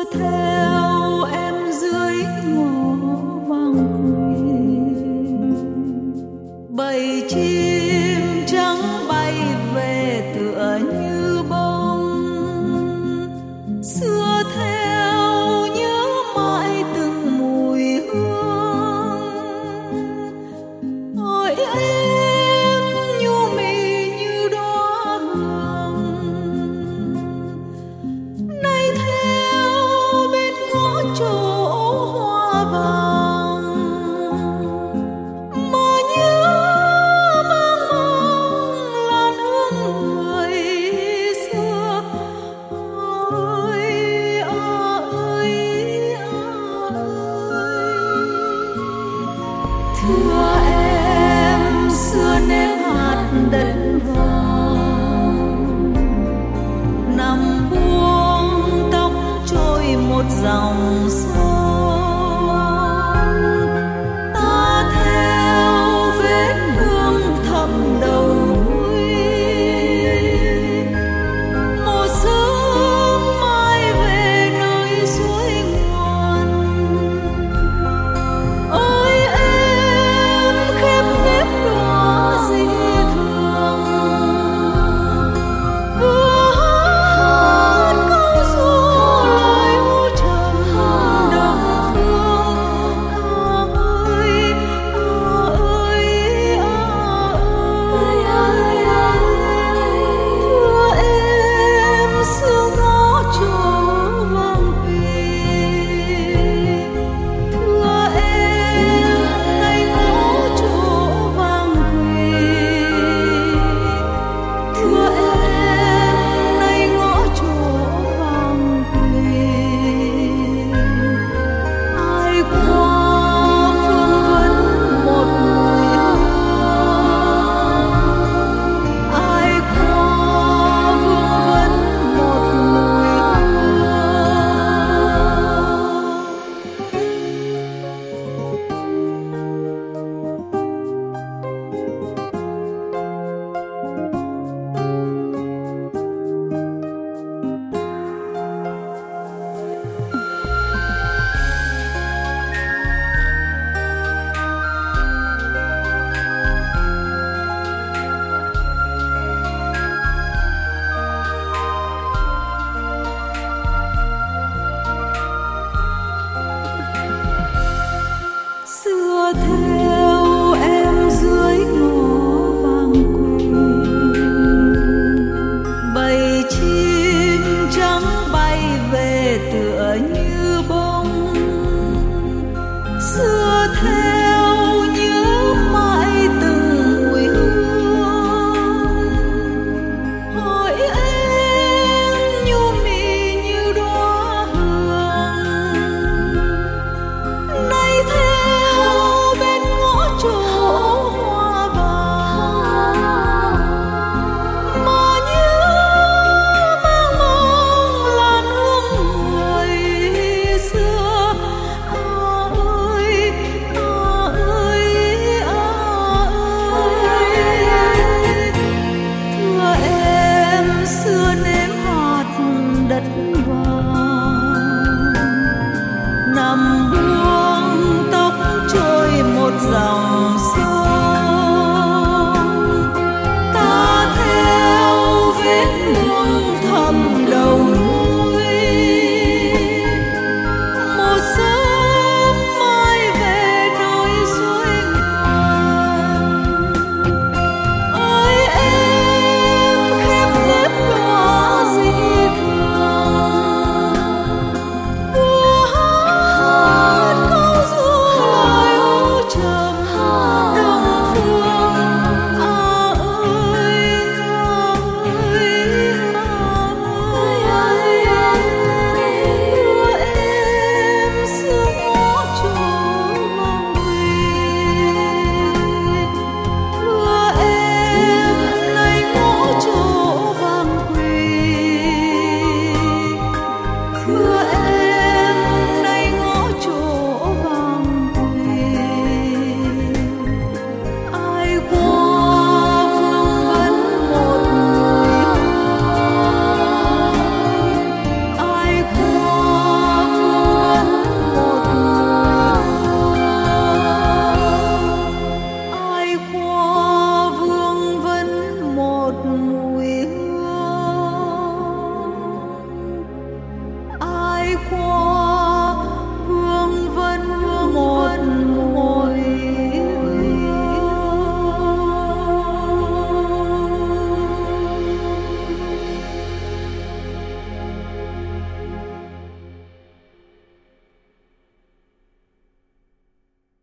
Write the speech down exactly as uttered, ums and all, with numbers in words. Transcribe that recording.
theo em dưới ngõ vàng quê, bầy chim trắng bay về tựa như bông, xưa theo nhớ mãi từng mùi hương. Hỏi em nhu mì như đóa hương, nay theo bên ngõ chỗ hoa vàng, mà nhớ mang mong làn hương người xưa. Ơi à ơi à ơi, thưa em xưa ném hạt đất vàng, nằm buông tóc trôi một dòng sông. Ta theo vết hương thầm đầu núi, một sớm mai về nơi suối nguồn. Ôi em khép nếp đóa dĩ thường, vừa hát câu ru lời u trầm đồng phương. À ơi à ơi, thưa em xưa ngõ chỗ vàng quê, thưa em nay ngõ chỗ vàng quê, thưa em nay ngõ chỗ vàng quê. Ai qua phương vẫn một mùi hương, ai qua phương vẫn một mùi hương. Xưa theo em dưới ngõ vàng quê, bầy chim trắng bay về tựa như bông, xưa theo nhớ mãi từng mùi hương. Hỏi em nhu mì như đóa hương, nay theo bên ngõ chỗ hoa vàng, mà nhớ mang mong làn hương người xưa. À ơi à ơi à ơi, thưa em xưa ném hạt đất vàng, nằm buông tóc trôi một dòng sông. Ta theo vết hương thầm đầu núi, một sớm mai về nơi suối nguồn. Ôi em khép nếp đóa dĩ thường, qua